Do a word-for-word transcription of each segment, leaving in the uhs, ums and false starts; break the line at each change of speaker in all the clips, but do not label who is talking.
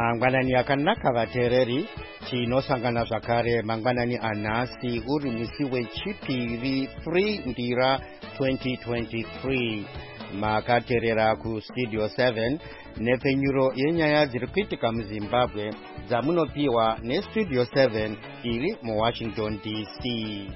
Mangwanani akanaka vateereri, tinosangana zvakare mangwanani anhasi uri musi wechipiri three ndira twenty twenty-three. Makateerera kustudio seven nepfenyuro yenyaya dziri kuitika muZimbabwe dzamunopiwa nestudio seven iri muWashington D C.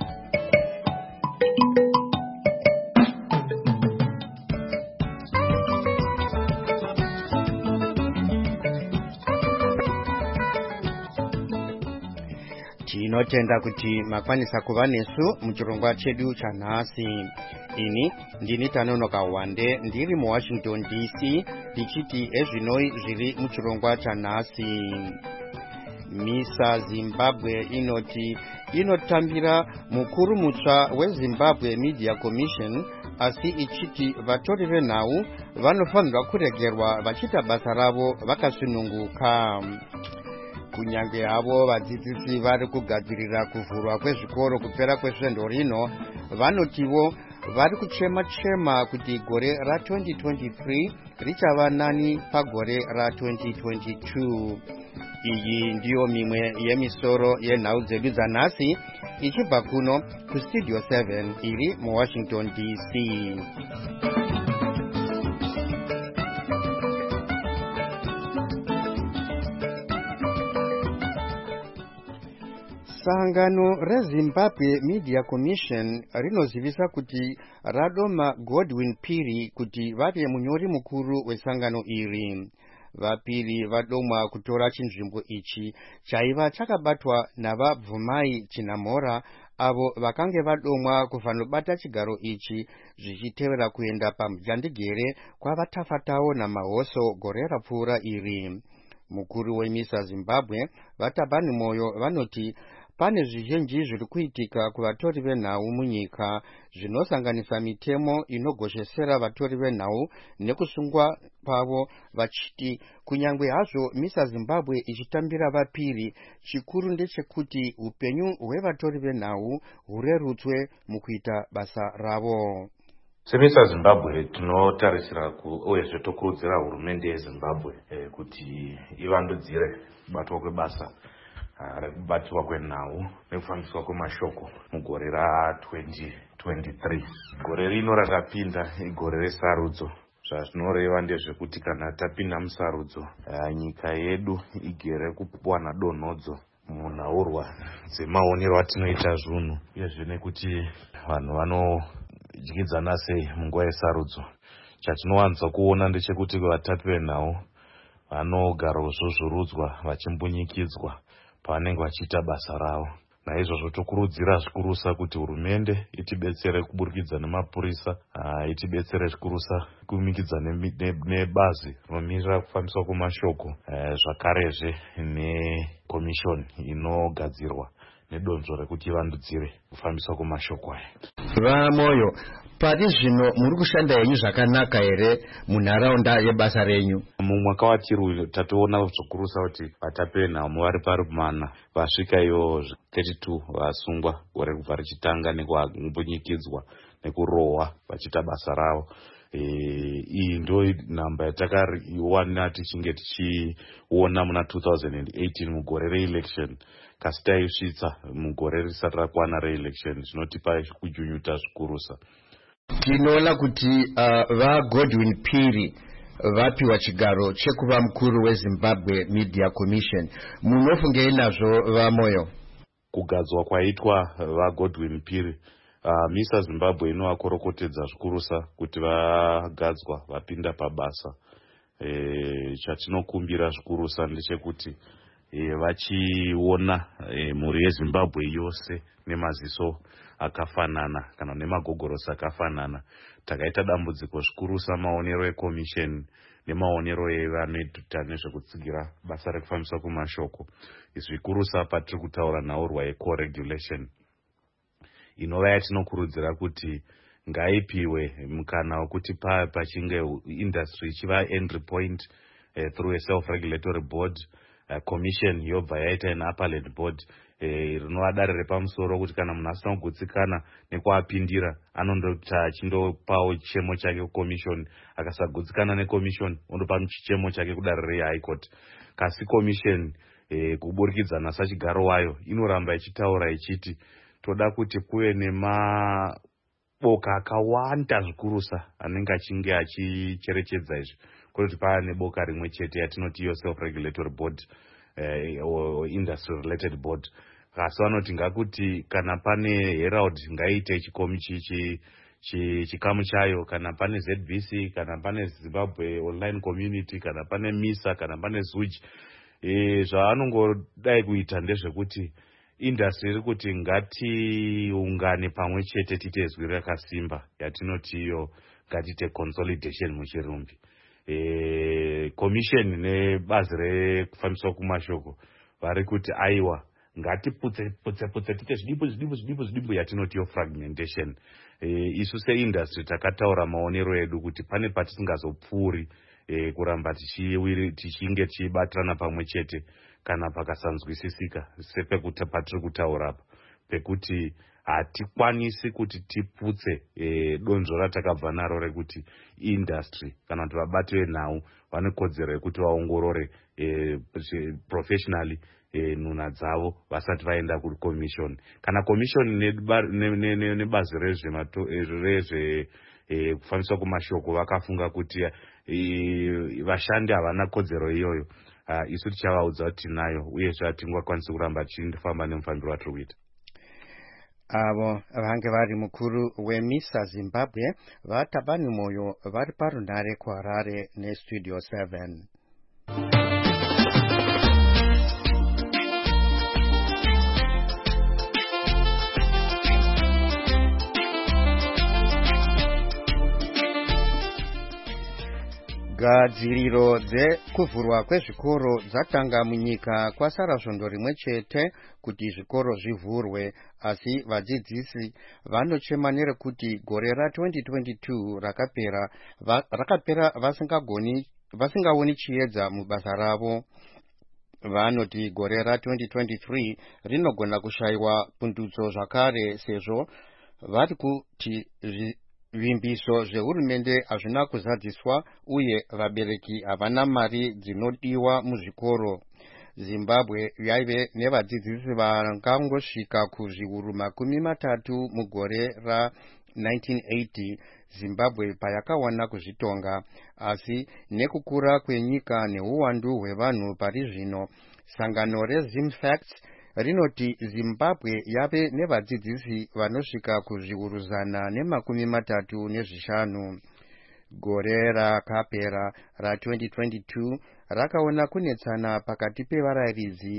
Tinotenda kuti makwanisa kuva nesu muchirongwa chedu chanhasi. Ini ndini Tanonoka Wande ndiri muWashington D C ndichiti ezvinoi zviri muchirongwa chanhasi. Misa Zimbabwe inoti inotambira mukuru mutsva weZimbabwe Media Commission, asi ichiti vatori venhau vanofanirwa kuregerwa vachiita basa ravo vakasununguka. Kunyange havo vadzidzisi vari kugadzirira kuvhurwa kwezvikoro kupera kwesvendo rino, vanotivo vari kuchema chema kuti gore ra twenty twenty-three richava nani pagore ra twenty twenty-two. Iyi ndiyo mimwe yemisoro yenhau dzedu dzanhasi ichibva kuno kustudio seven iri muWashington D C. Sangano reZimbabwe Media Commission rinozivisa kuti radoma Godwin Phiri kuti vave munyori mukuru wesangano iri. VaPhiri vadomwa kutora chinzvimbo ichi chaiva chakabatwa navaBvumai Chinamora, avo vakange vadomwa kufanobata chigaro ichi zvichitevera kuenda pamujandigere kwavatafatawo namahoso gore rapfuura iri. Mukuru wemisa Zimbabwe Vatabani Moyo vanoti pane zvizhinji zviri kuitika kuvatori venhau munyika zvinosanganisa mitemo inogoshesera vatori venhau nekusungwa kwavo, vachiti kunyange hazvo misa Zimbabwe ichitambira vaPhiri, chikuru ndechekuti upenyu hwevatori venhau hurerutswe mukuita basa ravo.
Semisa Zimbabwe tinotarisira uyezve tokurudzira hurumende yeZimbabwe eh, kuti ivandudzire kubatwa kwebasa rekubatirwa kwenhau nekufambiswa kwemashoko mugore ra twenty twenty-three. Gore rino rakapinda igore resarudzo. Zvazvinoreva ndezvekuti kana tapinda musarudzo, nyika yedu igere kuwana donhodzo munhaurwa dzemaonero atinoita zvinhu, uyezve nekuti vanhu vanodyidzana sei munguva yesarudzo. Chatinowanza kuona ndechekuti vatatu venhau vanogara zvozvurudzwa vachimbunyikidzwa pavanenge vachiita basa ravo. Naizvozvo tokurudzira zvikurusa kuti hurumende itibetsere kuburikidza nemapurisa, itibetsere zvikurusa kumikidza nebazi rinomirira kufambiswa kwemashoko, zvakarezve nekomishoni inogadzirwa nedonzvo rekuti ivandudzire kufambiswa kwemashoko aya.
VaMoyo, pari zvino muri kushanda henyu zvakanaka here munharaunda yebasa renyu?
Mumwaka watiri tatoona zvokurusa kuti vatapi venhau vari pari mana vasvika iyo thirty-two vasungwa gore kubva richitanga nekumbunyikidzwa nekurohwa vachiita basa ravo. Iyi ndio namba yatakaiwana tichinge tichiona muna two thousand eighteen mugore reelection, kasi taisvitsa mugore risati rakwana reelection. Zvinotipa kujunyuta zvikurusa.
Tinoona kuti uh, vaGodwin Phiri vapiwa chigaro chekuva mukuru weZimbabwe Media Commission. Munofungei nazvo VaMoyo?
Kugadzwa kwaitwa vaGodwin Phiri, uh, misa Zimbabwe inovakorokotedza zvikurusa kuti vagadzwa vapinda pabasa. E, chatinokumbira zvikurusa ndechekuti e, vachiona e, mhuri yeZimbabwe yose nemaziso akafanana kana nemagogorosi akafanana. Takaita dambudziko zvikurusa maonero ekomisheni nemaonero evanoita nezvekutsigira basa rekufambiswa kwemashoko. Zvikurusa patiri kutaura nhaurwa yeco-regulation inova yatinokurudzira kuti ngaipiwe mukana wekuti pachinge industry ichiva entry point uh, through a self-regulatory board, uh, commission yobva yaita an appellate board, e, rinova dare repamusoro kuti kana munhu asina kugutsikana nekuapindira anondota achindopawo chichemo chake kukomishoni, akasagutsikana nekomishoni ondopa chichemo chake kudare rehigh court. Kasi komishoni e, kuburikidza nasachigaro wayo inoramba ichitaura ichiti toda kuti kuve nema boka akawanda zvikurusa anenge achinge achicherechedza izvi, kuti pane boka rimwe chete yatinoti iyo self regulatory board eh, or industry related board. Kasi vanoti ngakuti kana pane Herald ngaiite chikomi chichi chikamu chayo, kana pane Z V C, kana pane Zimbabwe Online Community, kana pane MISA, kana pane ZUJ. E, zvaanongodai kuita ndezvekuti industry iri kuti ngatiungane pamwe chete tiite zwi rakasimba yatinoti iyo ngatite consolidation muchirumbi. E, commission nebazi rekufambiswa kumashoko vari kuti aiwa ngatiputse putse putse tiite zvidimbu zvidimbu zvidimbu zvidimbu yatinoti iyo fragmentation. E, isu seindustry takataura maonero edu kuti pane patisingazopfuuri e, kuramba tichinge tichibatirana pamwe chete kana pakasanzwisisika sepekuti patiri kutaura apa, pekuti hatikwanisi kuti tiputse e, donzvo ratakabva naro rekuti industry kana kuti vabati venhau vane kodzero yekuti vaongorore e, professionally e, nhuna dzavo vasati vaenda kukomishoni. Kana komishoni nebazi rezve e, kufambiswa kumashoko vakafunga kuti e, vashandi havana kodzero iyoyo, Uh, isu tichavaudza kuti tinayo uyezve hatingakwanisi kuramba tichifamba nemufambiro watiri kuita.
Avo vange vari mukuru weMISA Zimbabwe vatabani moyo vari parunare kuHarare neStudio seven. Gadziriro dzekuvhurwa kwezvikoro dzatanga munyika kwasara svondo rimwe chete kuti zvikoro zvivhurwe, asi vadzidzisi vanochema nerekuti gore ra-twenty twenty-two rakapera va, rakapera vasingagoni vasingaoni chiedza mubasa ravo. Vanoti gore ra-twenty twenty-three rinogona kushayiwa pundutso zvakare, sezvo vari kuti zvimbiso zvehurumende hazvina kuzadziswa uye vabereki havana mari dzinodiwa muzvikoro. Zimbabwe yaive nevadzidzisi vangangosvika kuzviuru makumi matatu mugore ra-nineteen eighty Zimbabwe payakawana kuzvitonga, asi nekukura kwenyika neuwandu hwevanhu pari zvino, sangano reZimFacts rinoti Zimbabwe yave nevadzidzisi vanosvika kuzviuru zana nemakumi matatu nezvishanu. Gore rakapera ra-twenty twenty-two rakaona kunetsana pakati pevarayiridzi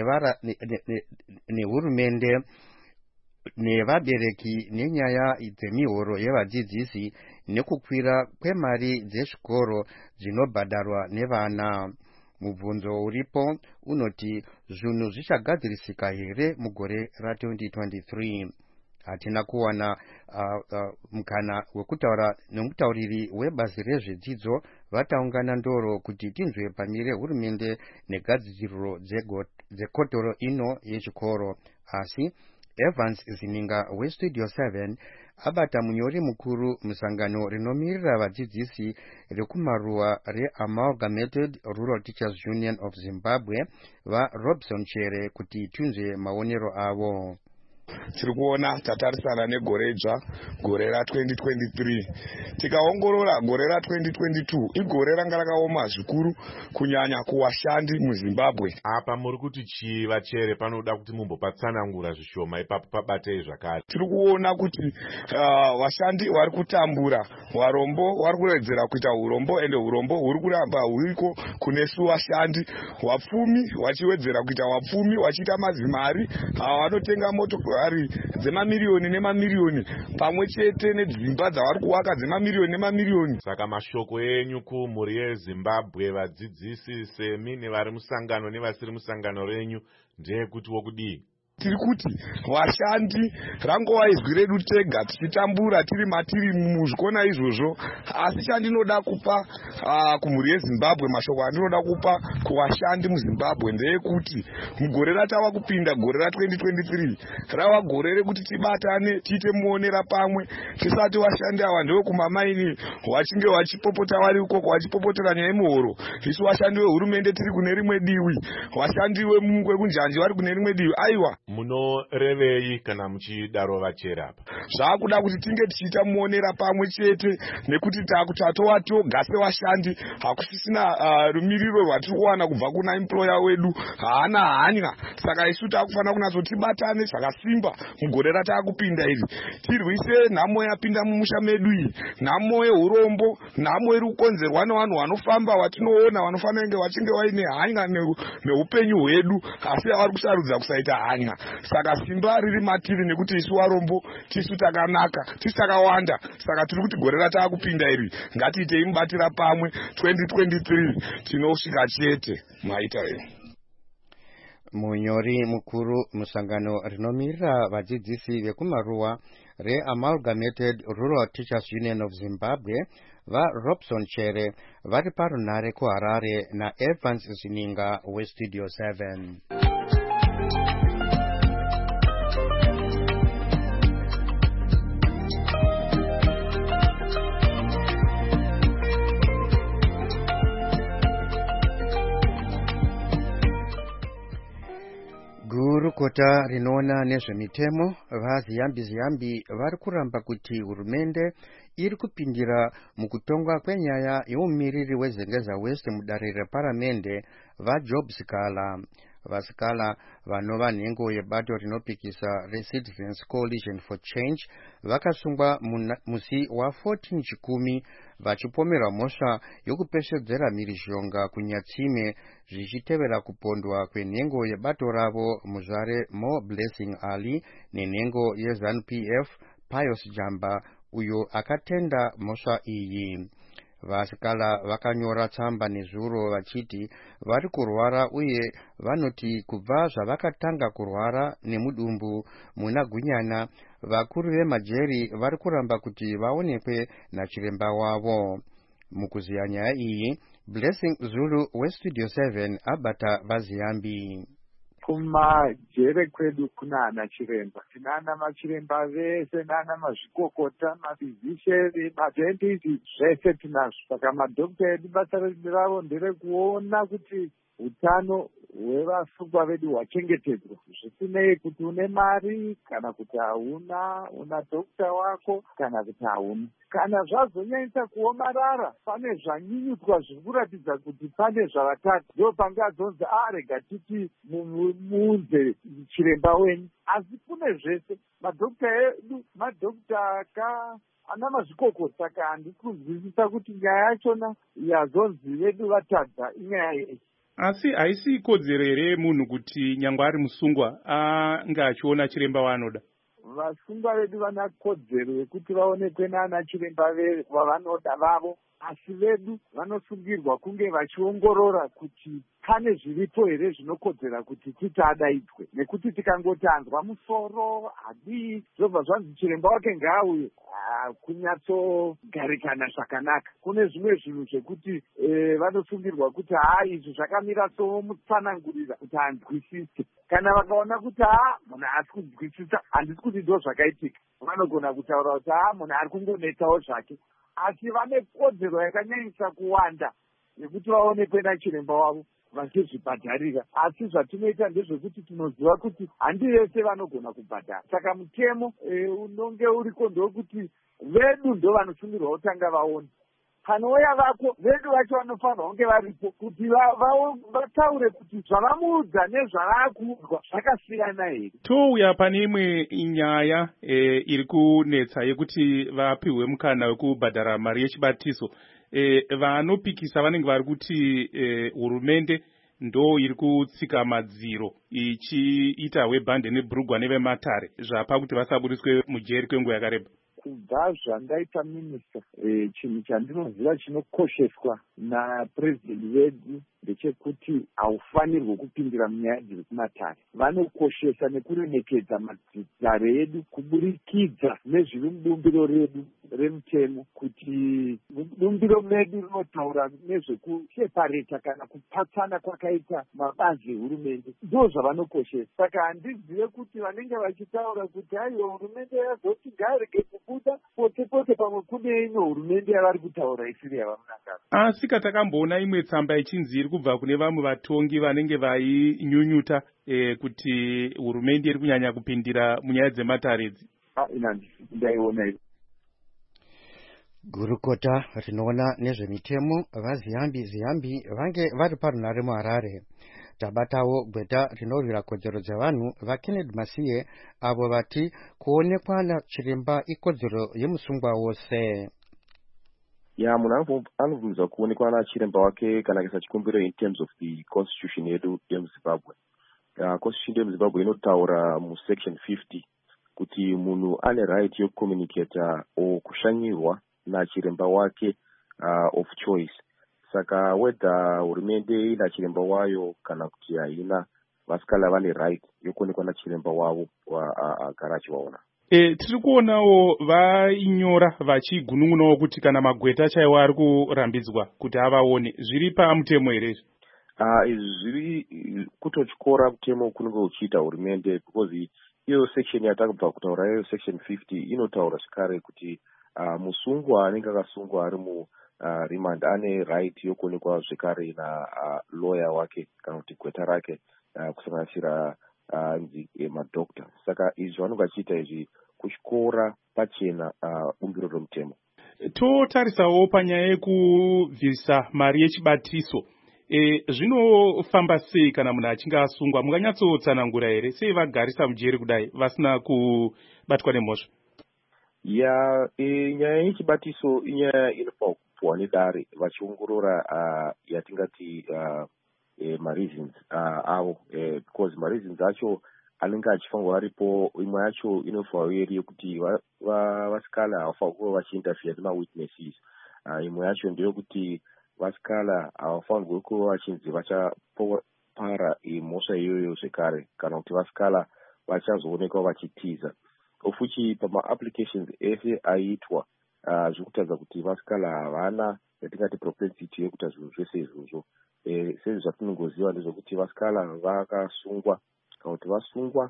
nehurumende ne, ne nevabereki nenyaya dzemihoro yevadzidzisi nekukwira kwemari dzezvikoro dzinobhadharwa nevana. Mubvunzo uripo unoti zvinhu zvichagadzirisika here mugore ra-twenty twenty-three. Hatina kuwana uh, uh, mukana wekutaura nemutauriri webazi rezvedzidzo vataungana ndoro kuti tinzwe pamire hurumende negadziriro dzekotoro ino yechikoro, asi Evans Zininga weStudio seven abata munyori mukuru musangano rinomirira vadzidzisi rekumaruwa reAmalgamated Rural Teachers Union of Zimbabwe vaRobson Chere kuti tunzwe maonero avo.
Tiri kuona tatarisana negore dzva, gore ra-twenty twenty-three. Tikaongorora gore ra-twenty twenty-two igore ranga rakaoma zvikuru kunyanya kuwashandi muZimbabwe.
Apa muri kuti chiva Chere panoda kuti mumbopatsanangura zvishoma ipapo pabatei zvakare.
Tiri kuona kuti uh, vashandi vari kutambura, varombo vari kuredzera kuita urombo, ende urombo huri kuramba huriko kunesu vashandi, wapfumi vachiwedzera kuita wapfumi vachiita mazimari vanotenga motokari dzemamiliyoni nemamiliyoni pamwe chete nedzimba dzavari kuvaka dzemamiliyoni nemamiliyoni.
Saka mashoko enyu kumhuri yeZimbabwe, vadzidzisi semi nevari musangano nevasiri musangano renyu ndeyekuti wokudii?
tiri kuti vashandi rangova izwi redu tega tichitambura tiri matiri muzvikona izvozvo, asi chandinoda kupa uh, kumhuri yeZimbabwe, mashoko andinoda kupa kuvashandi muZimbabwe ndeyekuti mugore ratava kupinda gore ra-twenty twenty-three rava gore rekuti tibatane tiite muonera pamwe. Tisati vashandi ava ndevekumamaini vachinge vachipopota vari ukoko vachipopotera nyaya yemuhoro, isu vashandi vehurumende tiri kune rimwe divi, vashandi vekunjanji vari kune rimwe divi. Aiwa,
munorevei kana muchidaro vachera apa?
Zvakuda kuti tinge tichiita muonera pamwe chete, nekuti takutatowa toga sevashandi hakusisina uh, rumiriro rwatiri kuwana kubva kuna employer wedu, haana hanya. Saka isu takufanira kunatsotibatane zvakasimba mugore ratakupinda iri, tirwise nhamo yapinda mumusha medu iyi, nhamo yeurombo, nhamo iri kukonzerwa nevanhu vanofamba vatinoona vanofanira kunge vachinge vaine hanya neupenyu hwedu, asi vari kusarudza kusaita hanya. Saka simba riri matiri, nekuti isu varombo tisu takanaka, tisu takawanda. Saka tiri kuti gore ratakupinda iri ngatiitei mubatira pamwe. twenty twenty-three tinosvika chete maita iyo.
Munyori mukuru musangano rinomirira vadzidzisi vekumaruwa reAmalgamated Rural Teachers Union of Zimbabwe vaRobson Chere vari parunhare kuHarare naEvans Zininga weStudio seven. Gurukota rinoona nezvemitemo vaziyambi ziyambi vari kuramba kuti hurumende iri kupindira mukutongwa kwenyaya yeumiriri weZengeza West mudare reparamende vaJob Sikala. Vasikala vanova nhengo yebato rinopikisa reCitizens Coalition for Change vakasungwa musi wa14 chikumi vachipomera mhosva yokupeshedzera mhirizhonga kunyatsime zvichitevera kupondwa kwenhengo yebato ravo muzvare Mo Blessing Ali nenhengo yeZANU-P F Pius Jamba uyo akatenda mhosva iyi. Vasikala vakanyora tsamba nezuro vachiti vari kurwara uye vanoti kubva zvavakatanga kurwara nemudumbu muna Gunyana, vakuru vemajeri vari kuramba kuti vaonekwe nachiremba wavo. Mukuziya nyaya iyi, Blessing Zulu weStudio seven abata vaziyambi.
Kumajere kwedu kuna ana chiremba, tinana machiremba vese nana mazvikokota, mafizisheri, madentisi, zvese tinazvo. Saka madhokita edu basa ravo nderekuona kuti utano hwevasungwa vedu hwachengetedzwa, zvisinei kuti une mari kana kuti hauna, una dhokita wako kana kuti hauna. Kana zvazonyanyisa kuomarara, pane zvanyinyutswa zviri kuratidza kuti pane zvavatatu, ndo pangazonzi arega titi muunze chiremba wenyu. Asi kune zvese madhokita edu madhokita aka ana mazvikokota. Saka handisi kunzwisisa kuti nyaya yachona yazonzi vedu vatadza inyaya yei.
Asi haisi ikodzero here munhu kuti nyangwe ari musungwa anga achiona chiremba waanoda?
Vasungwa vedu vana kodzero yekuti vaonekwe nana chiremba vavanoda vavo, asi vedu vanosungirwa kunge vachiongorora kuti pane zviripo here zvinokodzera kuti titi adaidzwe. Nekuti tikangotanzwa musoro hadii zvobva zvanzi chiremba wake ngaauye, kunyatsogarikana zvakanaka. Kune zvimwe zvinhu zvekuti e, vanosungirwa kuti haa izvi zvakamira somutsanangurira kuti hanzwisise. Kana vakaona kuti haa munhu haasi kunzwisisa, handisi kuti ndo zvakaitika, vanogona kutaura kuti haa munhu ari kungonetsawo zvake. Asi vane kodzero yakanyanyisa kuwanda yekuti vaonekwe nachiremba wavo vachizvibhadharira. Asi zvatinoita ndezvekuti tinoziva kuti handi vese vanogona kubhadhara. Saka mutemo e, unonge uriko ndowekuti vedu ndo vanosungirwa kutanga vaone. Panouya vako vedu vacho vanofanirwa kunge varipo kuti vataure kuti zvavamuudza nezvavaakuudzwa zvakasiyana here.
Touya pane imwe nyaya e, iri kunetsa yekuti vapiwe mukana wekubhadhara mari yechibatiso. E, vanopikisa vanenge vari kuti e, hurumende ndo iri kutsika madziro ichiita webhande neBrugwa neveMatare zvapa kuti vasaburiswe mujeri kwenguva yakareba.
kubva zvandaita minista e, chinhu chandinoziva chinokosheswa napurezidendi vedu ndechekuti haufanirwi kupindira munyaya dziri kumatare. Vanokoshesa nekuremekedza matare edu kuburikidza nezviri mubumbiro redu remutemo, kuti bumbiro medu rinotaura nezvekusepareta kana kupatsana kwakaita mabazi ehurumende, ndo zvavanokoshesa. Saka handizive kuti vanenge vachitaura kuti aiwa hurumende yazoti ngairege kubuda pote pote, pamwe kune imwe hurumende yavari kutaura isiri yavamunangana.
Asi katakamboona imwe tsamba ichinzi iri kubva kune vamwe vatongi vanenge vainyunyuta eh, kuti hurumende iri kunyanya kupindira munyaya dzematare idzi.
Ah, ina ndaiona iyo.
Gurukota rinoona nezvemitemo vaziyambi ziyambi vange vari parunhare muHarare. Tabatawo gweta rinorwira kodzero dzevanhu vaKennedy Masiye avo vati kuonekwa nachiremba ikodzero yemusungwa wose.
Ya munhu anobvunza kuonekwa nachiremba wake kana kaisa chikumbiro in terms of the constitution yedu yemuZimbabwe. Uh, constitution yemuZimbabwe inotaura musection fifty kuti munhu ane right yokucommunicata o kushanyirwa nachiremba wake uh, of choice. Saka whether hurumende ina chiremba wayo kana kuti haina, vasikala vane right yokuonekwa nachiremba wavo agara achivaona.
E, tiri kuonawo vainyora vachigunun'unawo kuti kana magweta chaiwo ari kurambidzwa kuti avaone. Zviri pamutemo here izvi?
Uh, izvi zviri kutotyora mutemo kunenge uchiita hurumende, because iyo section yatakubva kutaura iyo section fifty inotaura zvakare kuti uh, musungwa anenge akasungwa ari mu uh, remand ane right yokuonekwa zvekare na uh, lawyer wake kana kuti gweta rake uh, kusanganisira nzi uh, madokta. Saka izvi vanenge vachiita izvi kutyora pachena uh, bumbiro romutemo.
Totarisawo panyaya yekubvisa mari yechibatiso. E, zvinofamba sei kana munhu achinge asungwa? Munganyatsotsanangura here sei vagarisa mujeri kudai vasina kubatwa nemhosva?
Ya e, nyaya yechibatiso inyaya inofanira kupuwa nedare vachiongorora uh, yatingati uh, e, mareasons uh, avo e, because mareasons acho anenge achifanirwa aripo. Imwe yacho inofanirwa iri yekuti vasikala havafanirwa kuva vachiinterfere nemawitnesses. Uh, imwe yacho ndeyekuti vasikala havafanirwi kuva vachinzi vachapara mhosva iyoyo zvekare kana kuti vasikala vachazoonekwa vachitiza. Ofuchi pama-applications ese aiitwa uh, zvekutaridza kuti vasikala havana yatingati propensity yekuita zvinhu zvese izvozvo. E, sezvo zvatinongoziva ndezvekuti vasikala vakasungwa kana kuti vasungwa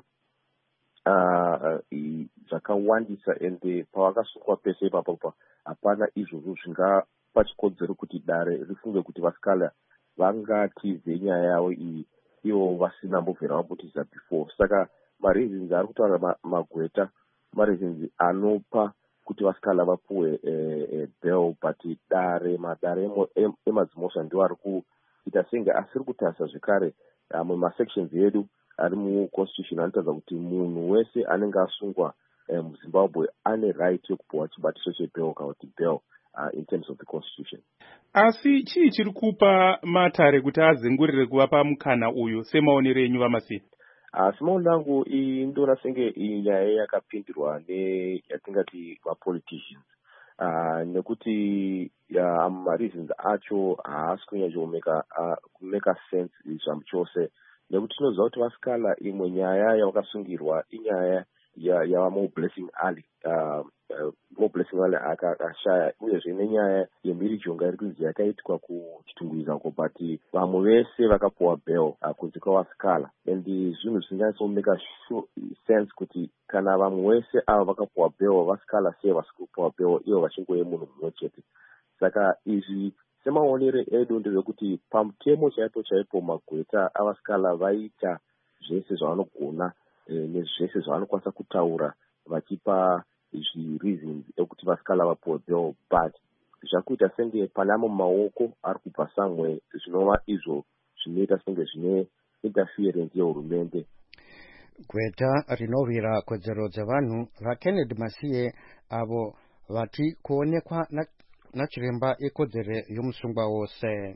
zvakawandisa uh, ende pavakasungwa pese ipapo hapana izvozvo zvingapa chikodzero kuti dare rifunge kuti vasikala vangatize nyaya yavo iyi ivo vasina mbobvera vambotiza before. Saka mareasons ari kutaura magweta mareasons anopa kuti vasikala vapuwe eh, eh, bail, but dare madare emadzimosva ndio ari kuita senge asiri kutarisa zvekare amwe uh, masections edu ari muconstitution anotaridza kuti munhu wese anenge asungwa eh, muZimbabwe ane right yokupuwa chibatiso chebail kana kuti bail uh, in terms of the constitution.
Asi chii chiri kupa matare kuti azengurire kuvapa mukana uyu semaonero enyu vaMasiye?
Uh, semaonero angu iyi ndoona senge iyi nyaya yakapindirwa neyatingati mapoliticians uh, nekuti uh, mareasons acho haasi kunyanya kumeka sense zvamu chose, nekuti tinoziva kuti vasikala imwe nyaya yavakasungirwa inyaya yava Mo Blessing Ali uh, uh, Mo Blessing Ali akashaya, uyezve nenyaya yemhirijonga iri kunzi yakaitwa kuchitungwiza uko, but vamwe vese vakapuwa bail uh, kunze kwavasikala, and zvinhu zvinganyatsomeka sense kuti kana vamwe vese ava vakapuwa bail vasikala sei vasiri kupuwa bail ivo vachingove munhu mumwe chete. Saka izvi semaonero edu ndezvekuti pamutemo chaipo chaipo magweta avasikala vaita zvese zvavanogona eh, nezvese zvavanokwanisa kutaura vachipa zvireasons ekuti vasikala vapuwe bail, but zvakuita senge pane amwe maoko ari kubva samwe zvinova izvo zvinoita senge zvine interference yehurumende.
Gweta rinorwira kodzero dzevanhu vaKennedy Masiye avo vati kuonekwa nachiremba ikodzero yomusungwa wose.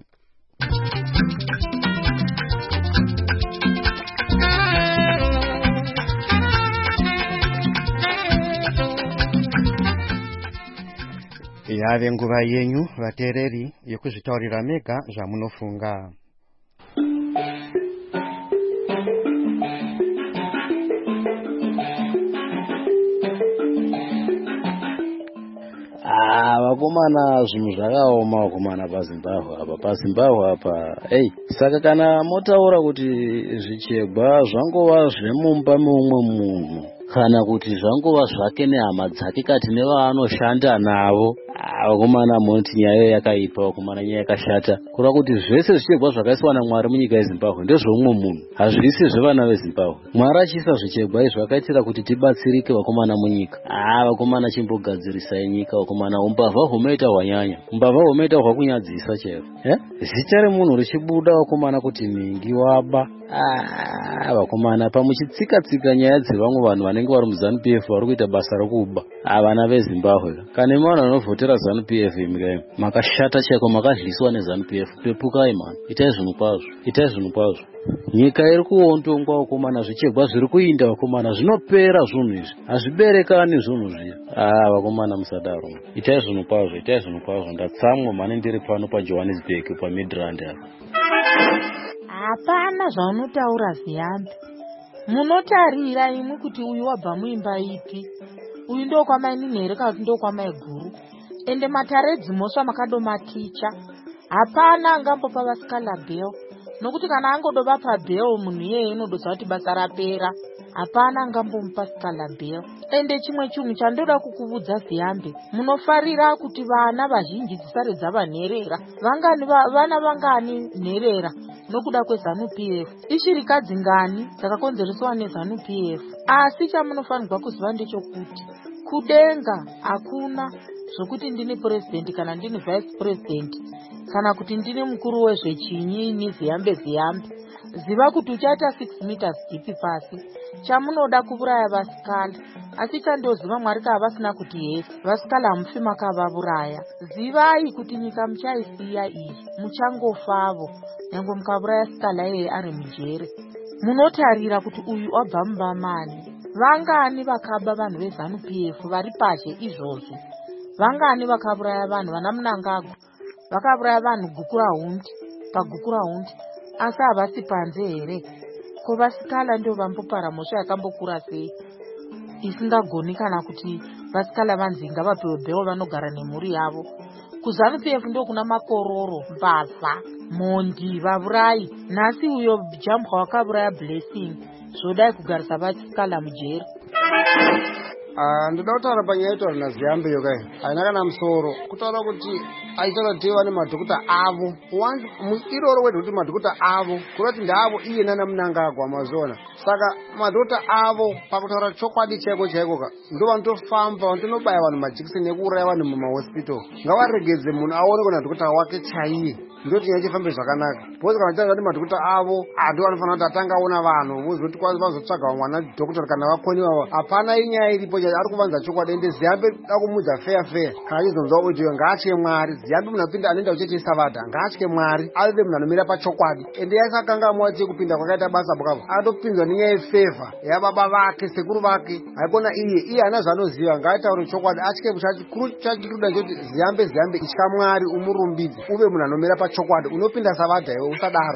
yave nguva yenyu vateereri yekuzvitaurira mega zvamunofunga.
Ah, vakomana zvinhu zvakaoma vakomana paZimbabwe apa paZimbabwe apa hey, saka kana motaura kuti zvichegwa zvangova zvemumba meumwe munhu kana kuti zvangova zvake nehama dzake kati nevaanoshanda navo, vakomana munoti nyaya yakaipa vakomana, nyaya yakashata. Kureva kuti zvese zvichegwa zvakaiswa naMwari munyika yeZimbabwe ndezveumwe munhu, hazvisi zvevana veZimbabwe. Mwari achiisa zvichegwa izvi akaitira kuti tibatsirike vakomana munyika. Ah, vakomana chimbogadzirisai nyika vakomana, umbavha humeita hwanyanya, umbavha humeita hwakunyadzisa chero. Eh? Zita remunhu richibuda vakomana kuti mingi waba. Ah, vakomana pamuchitsika-tsika nyaya dzevamwe vanhu vanenge vari muZANU P F vari kuita basa rokuba. Ah, vana veZimbabwe. Kana imi vanhu vanovhotera ZANU P F imi makashata chaiko, makadliswa neZANU P F. Pepukai man, itai zvinhu kwazvo, itai zvinhu kwazvo. Nyika iri kuondongwa vakomana, zvichegwa zviri kuinda vakomana, zvinopera zvinhu izvi, hazviberekani zvinhu zviya. Ah, vakomana musadaro, itai zvinhu kwazvo, itai zvinhu kwazvo. Ndatsamwa mane ndiri pano paJohannesburg paMidrand apa.
Hapana zvaunotaura Ziyambi. Munotarira imwe kuti uyu wabva muimba ipi, uyu ndo kwamainini here kana kuti ndo kwamaiguru, ende mataredzi mosva makadomaticha. Hapana angambopa vasikala bheo, nokuti kana angodoba pabheo munhu iyeye inodoza kuti basa rapera. Hapana angambomupa sikala bheo. Ende chimwe chinhu chandoda kukuvudza Ziyambi, munofarira kuti vana vazhinji dzisare dzavanherera. Vangani vana vangani nherera nokuda kweZANU P F, ishirikadzi ngani dzakakonzereswa neZANU P F. Asi chamunofanirwa kuziva ndechokuti kudenga hakuna zvokuti ndini president kana ndini vice president kana kuti ndini mukuru wezvechinyi ni Ziyambe Ziyambe. Ziva kuti uchaita six meters deep pasi. Chamunoda kuburaya vasikala, asi chandoziva Mwari kavasina kuti yes, vasikala hamufi makavaburaya. Zivai kuti nyika muchaisiya iyi, muchangofavo nyange mukaburaya sikala yeye ari mujere. Munotarira kuti uyu wabva mumba mani. Vangani vakaba vanhu veZANU P F vari pashe izvozvi? Vangani vakaburaya vanhu vana Munangagwa, vakaburaya vanhu Gukura Hundi paGukura Hundi, asi havasi panze here? Ko vasikala ndio vambopara mhosva yakambokura sei isingagoni kana kuti vasikala vanzi ngavapiwe bheo vanogara nemhuri yavo? KuZANU P F ndio kuna makororo, mbavha, mondi, vaburai. Nhasi uyo Jambwa wakaburaya Blessing, zvodai kugarisa vasikala mujeri.
Ah, ndoda kutaura panyaya itaura naZiyambe yokai haina kana musoro kutaura kuti aitaura kuti vane madhokota avo iroro wedha kuti madhokota avo kurati ndaavo iye nana Munangagwa mazona. Saka madhokota avo pakutaura chokwadi chaiko chaiko ka ndo vanotofamba vanotobaya vanhu majekiseni ekuuraya vanhu mumahospital. Ngavaregedze munhu aone kuna dhokota wake chaiye, ndoti nyaya chifambe zvakanaka. Bhozi kana changa kuti madhokota avo ando vanofanira kuti atanga aona vanhu vozoti vazotsvaga mwana dhokota kana vakoniwa. Hapana inyaya iripo ari kuvanza chokwadi. Ende Ziyambe dakumudza fair fair kana achizonzwa kuti ngaatye Mwari. Ziyambe munapinda anoenda kucheche Savadha, ngaatye Mwari ave munhu anomira pachokwadi. Ende yakakangamwa che kupinda kwakaita basa bwavo atopinzwa nenyaya yefavor yababa vake sekuru vake. Haikona iye iye hana zvanoziva, ngaataure chokwadi atye chikuru chachikuda choti Ziyambe Ziyambe itya Mwari umurumbidze uve munhu anomira pachokwadi. Unopinda Savadha iwe usadaro.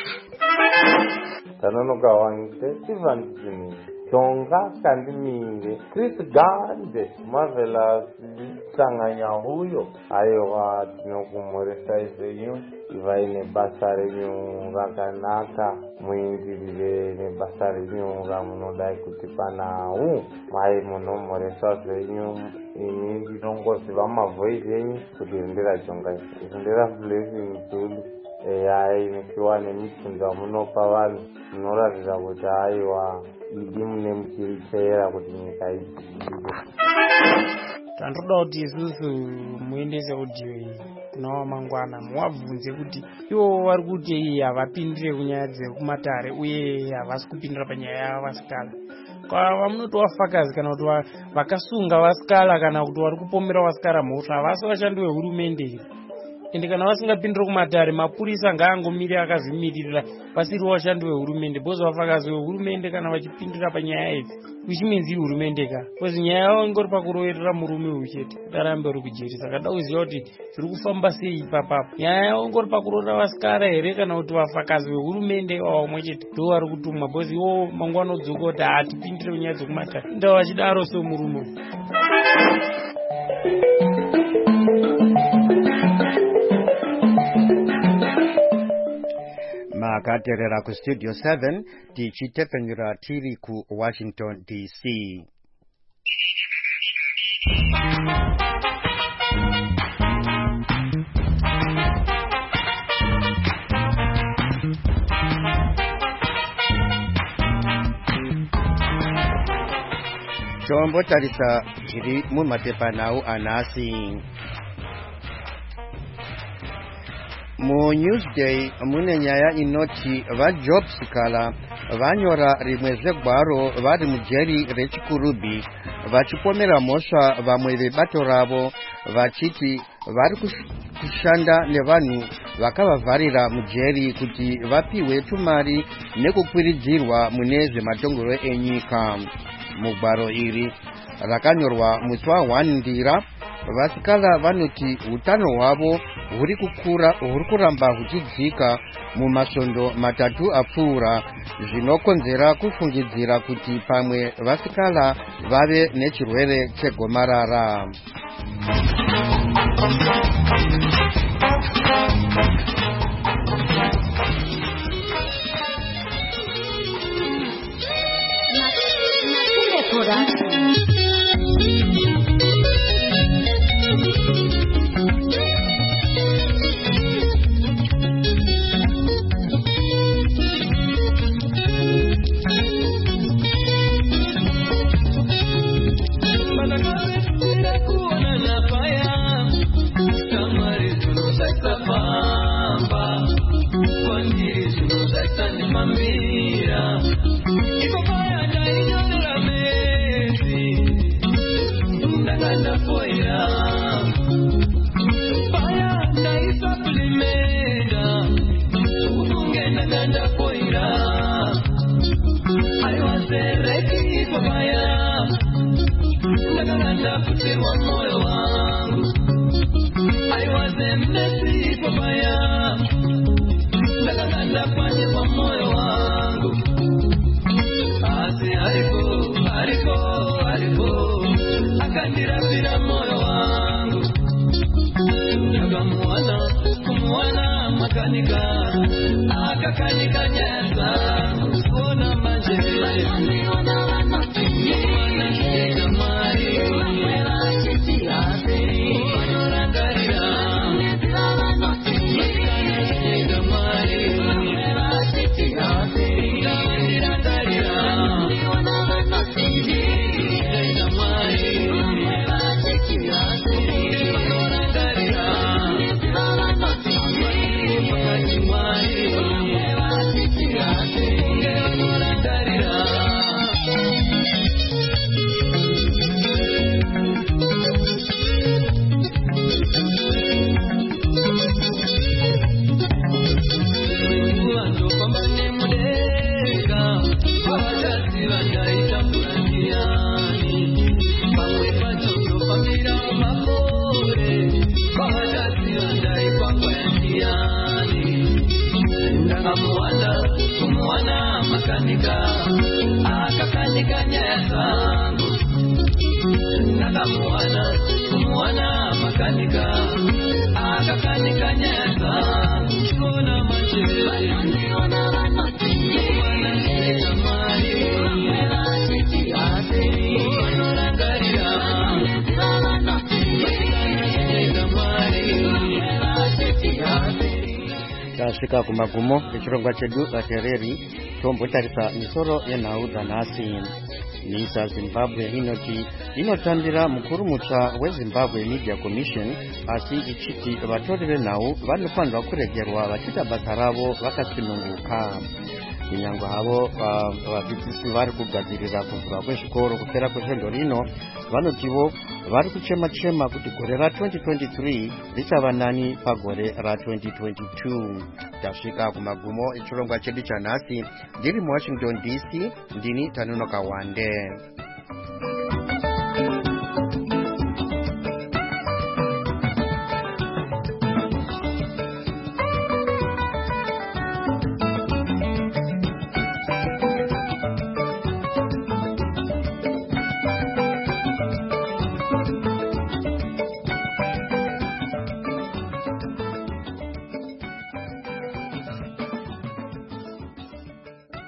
Tanonoka wange Steven Tonga Kandiminge Chris Gande Marvelous Sanganya huyo aiwa tinokumurisa izenyu ivai nebasa renyu rakanaka muindirire nebasa renyu ramunodai kuti panahu mai munomurisa zvenyu. Ini ndinongoziva mavhoisi enyu kuti ndirajonga izvi ndira Blessing Zulu eyai nikiwa nemipinza munopa vanhu munoratidza kuti aiwa idi mune muchirichera kuti nyika idzivire.
Tandoda kuti isusu muendese audio iyi kuna wamangwana muwabvunze kuti ivo vari kuti havapindire kunyaya dzekumatare uye havasi kupindira panyaya yavasikala. Kwava munoti wafakazi kana kuti vakasunga vasikala kana kuti vari kupomera vasikala mhosva havasi vashandi vehurumende here. ende kana vasingapindire kumatare mapurisa ngaangomire akazvimirira pasiri vashandi vehurumende bhozi vafakazi vehurumende kana vachipindira panyaya idzi uchiminzi hurumende ka kozi nyaya yavo ingori pakuroverera murume uyu chete kuti arambe uri kujeri saka da kuziva kuti zviri kufamba sei ipapapo nyaya yavo ingori pakuroverera vasikara here kana kuti vafakazi vehurumende vavamwe chete ndo vari kutumwa bhozi iwo mangwana odzoka kuti hatipindire kunyaya dzokumatare inda vachidaro semurume
makaterera ku studio seven tichitepenyura tiri ku Washington D C. chombo tarisa chiri mumapepanau anasi. Mu Newsday mune nyaya inoti vajob seekers vanyora rimwe zvegwaro vari mujeri rechikurubi vachipomera mhosva vamwe vebato ravo vachiti vari kushanda nevanhu vakavavharira mujeri kuti vapiwe tumari nekukwiridzirwa mune zvematongero enyika. Mugwaro iri rakanyorwa musi wa first Ndira vasikala vanoti utano hwavo huri kukura huri kuramba huchidzika mumasvondo matatu apfuura zvinokonzera kufungidzira kuti pamwe vasikala vave nechirwere chegomarara. Tasvika kumagumo echirongwa chedu vatereri tombotarisa misoro yenhau dzanhasi. Nyika Zimbabwe inoti inotambira mukuru mutsva weZimbabwe Media Commission asi ichiti vatori venhau vanofanirwa kuregerwa vachiita basa ravo vakasununguka. kunyange havo vadzidzisi vari kugadzirira kuvhurwa kwezvikoro kupera kwesvondo rino vanotivo vari kuchema chema kuti gore ra twenty twenty-three richava nani pagore ra twenty twenty-two. Tasvika kumagumo echirongwa chedu chanhasi. Ndiri muwashington D C, ndini Tanonoka Wande.